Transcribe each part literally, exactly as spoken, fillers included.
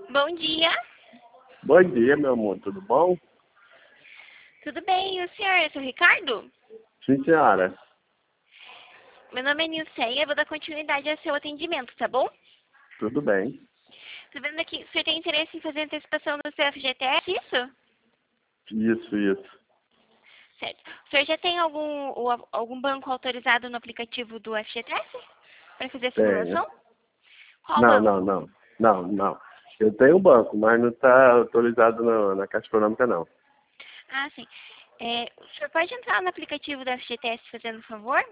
Bom dia. Bom dia, meu amor, tudo bom? Tudo bem, e o senhor? Eu sou o Ricardo? Sim, senhora. Meu nome é Nilceia, eu vou dar continuidade ao seu atendimento, tá bom? Tudo bem. Tô vendo aqui, o senhor tem interesse em fazer antecipação do seu F G T S, isso? Isso, isso. Certo. O senhor já tem algum, o- algum banco autorizado no aplicativo do F G T S para fazer a Tenho. simulação? Qual Não, não, banco? não. Não, não. Eu tenho um banco, mas não está autorizado na, na Caixa Econômica, não. Ah, sim. É, o senhor pode entrar no aplicativo do F G T S fazendo um favor?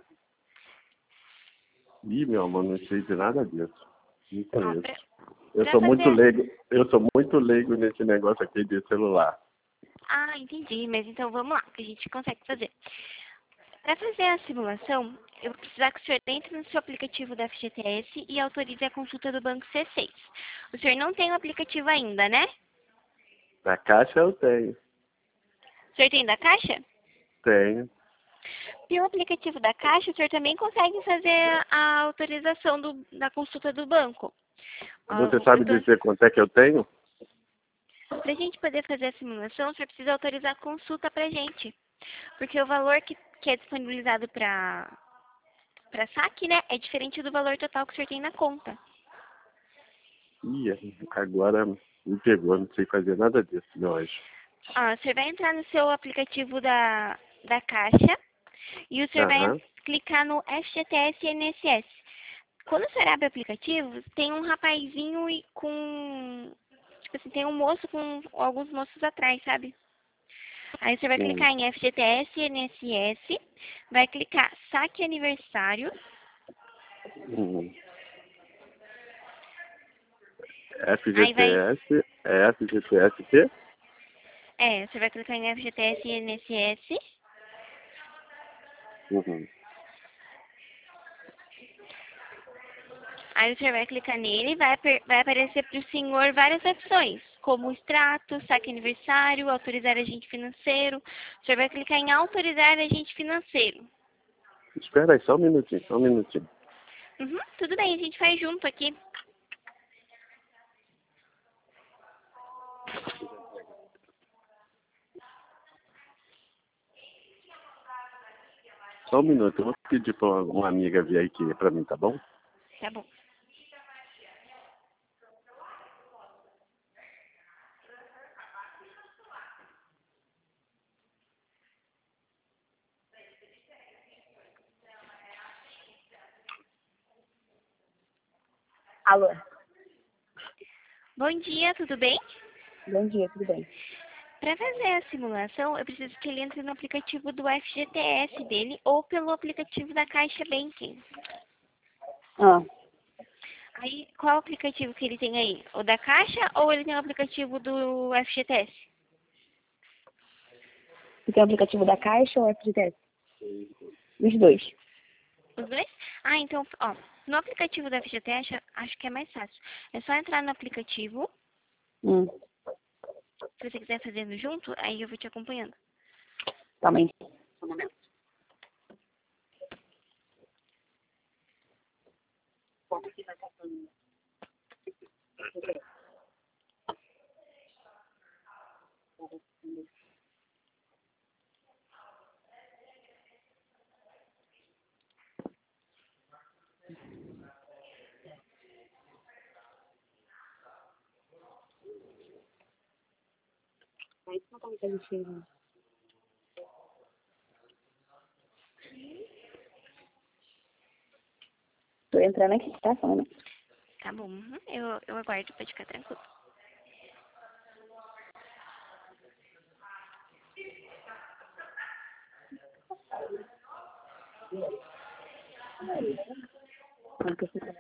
Ih, meu amor, não sei de nada disso. Não Ó, conheço. pra, Eu pra sou muito fazer... leigo, eu sou muito leigo nesse negócio aqui de celular. Ah, entendi, mas então vamos lá, que a gente consegue fazer. Para fazer a simulação, eu vou precisar que o senhor entre no seu aplicativo da F G T S e autorize a consulta do Banco C seis. O senhor não tem o aplicativo ainda, né? Na Caixa eu tenho. O senhor tem da Caixa? Tenho. Pelo aplicativo da Caixa, o senhor também consegue fazer a autorização do- da consulta do banco. Você sabe dizer quanto é que eu tenho? Para a gente poder fazer a simulação, o senhor precisa autorizar a consulta para a gente. Porque o valor que, que é disponibilizado para para saque, né, é diferente do valor total que o senhor tem na conta. Ih, agora me pegou, não sei fazer nada disso, meu anjo. Ah, o senhor vai entrar no seu aplicativo da, da Caixa e o senhor vai en- Aham. clicar no F G T S I N S S. Quando o senhor abre o aplicativo, tem um rapazinho e com... Tipo assim, tem um moço com alguns moços atrás, sabe? Aí você vai Sim. clicar em F G T S I N S S, vai clicar saque aniversário. Hum. Aí vai... F G T S, é F G T S quê? É, você vai clicar em F G T S I N S S. Uhum. Aí você vai clicar nele e vai, aper- vai aparecer para o senhor várias opções, como extrato, saque aniversário, autorizar agente financeiro. O senhor vai clicar em autorizar agente financeiro. Espera aí, só um minutinho, só um minutinho. Uhum, tudo bem, a gente faz junto aqui. Só um minuto, eu vou pedir para uma, uma amiga vir aqui para mim, tá bom? Tá bom. Alô, Bom dia, tudo bem? bom dia, tudo bem? Para fazer a simulação, eu preciso que ele entre no aplicativo do F G T S dele ou pelo aplicativo da Caixa Banking. Ah, Aí, qual aplicativo que ele tem aí? O da Caixa ou ele tem o aplicativo do F G T S? você tem o aplicativo da Caixa ou F G T S? Os dois. Os dois? Ah, então, ó, no aplicativo da F G T S, acho que é mais fácil. É só entrar no aplicativo. Hum, Se você quiser fazendo junto, aí eu vou te acompanhando. calma aí. Só um momento. Aí, como é que a gente... Tô entrando aqui, tá? Só um momento. Tá bom, uhum, eu, eu aguardo, pode ficar tranquilo. Como que eu fico?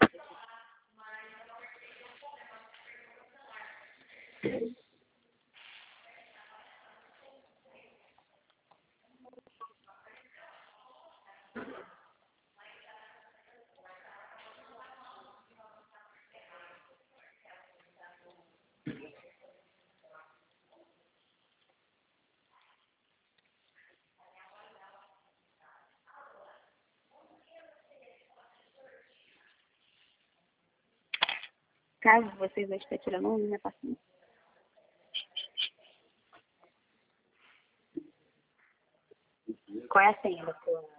Caso vocês dois estejam tirando um, minha paciência. Qual é a senha da sua...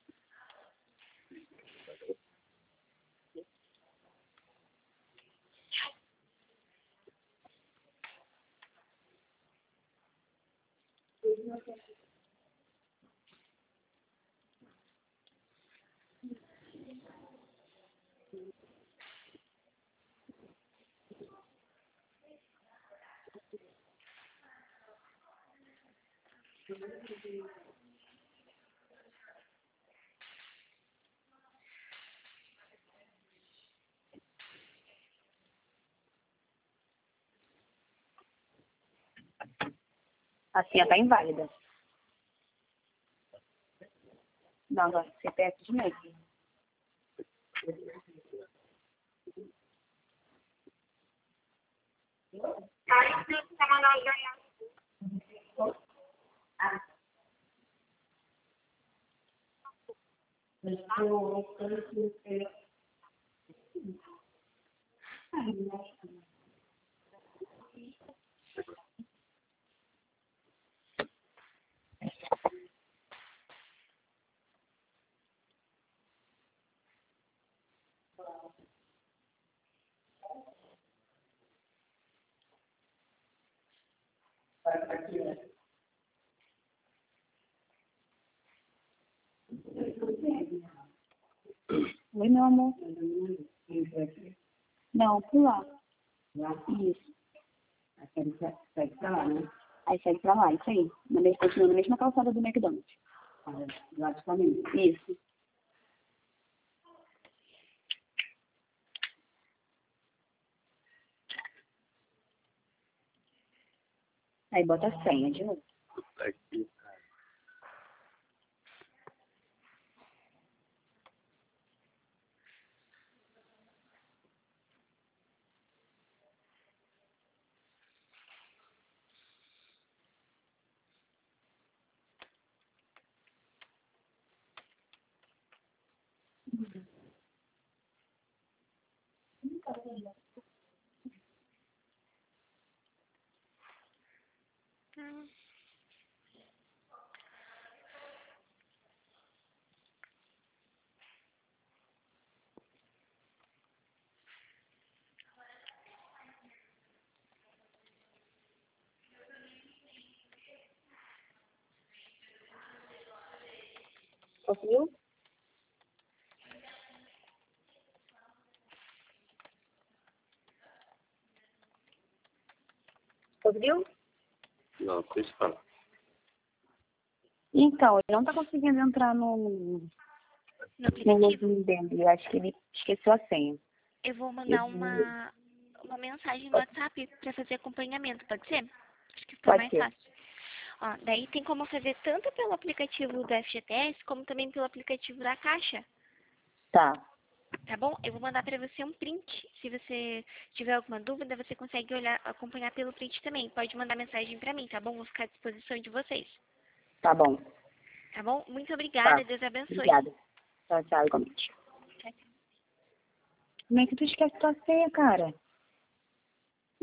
A senha tá inválida. Não, agora C P F de novo. Oi, meu amor. Não, por lá. Isso. Aí segue pra lá, né? Aí segue pra lá, isso aí. Na mesma, continua na mesma calçada do McDonald's. Lá de família. Isso. Aí bota a senha de novo. Aqui. Hum. Conseguiu? Conseguiu? Não, deixa eu falar. Então, ele não tá conseguindo entrar no, No no aplicativo, login dele. Eu acho que ele esqueceu a senha. eu vou Eu mandar vou- uma, uma mensagem no Pode, WhatsApp para fazer acompanhamento, pode ser? Acho que fica pode mais ser. fácil. Ó, daí tem como fazer tanto pelo aplicativo do F G T S, como também pelo aplicativo da Caixa, Tá. tá bom? Eu vou mandar para você um print. Se você tiver alguma dúvida, você consegue olhar, acompanhar pelo print também. Pode mandar mensagem para mim, tá bom? Vou ficar à disposição de vocês, Tá bom. tá bom? Muito Tá. obrigada, Deus abençoe. Obrigada. Tchau, tchau, igualmente. Tchau, tchau. Como é que tu esquece tua senha, cara?